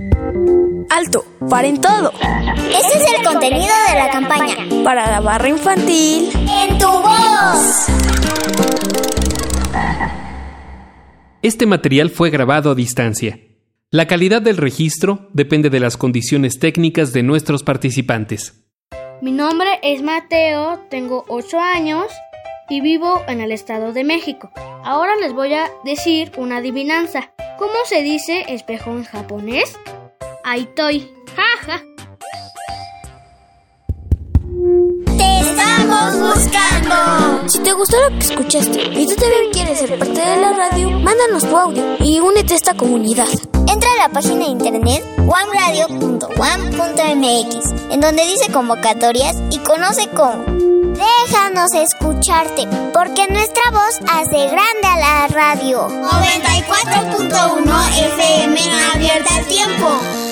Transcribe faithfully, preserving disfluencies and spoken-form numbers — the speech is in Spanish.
¡Alto! ¡Paren todo! Este es el contenido de la campaña para la barra infantil en tu voz. Este material fue grabado a distancia. La calidad del registro depende de las condiciones técnicas de nuestros participantes. Mi nombre es Mateo, tengo ocho años y vivo en el Estado de México. Ahora les voy a decir una adivinanza. ¿Cómo se dice espejo en japonés? Aitoi. Jaja. ¡Te estamos buscando! Si te gustó lo que escuchaste y tú también quieres ser parte de la radio, mándanos tu audio y únete a esta comunidad. Entra a la página de internet wam radio punto wam punto m x, en donde dice convocatorias y conoce cómo. Déjanos escucharte, porque nuestra voz hace grande a la radio. noventa y cuatro punto uno F M abierta al tiempo.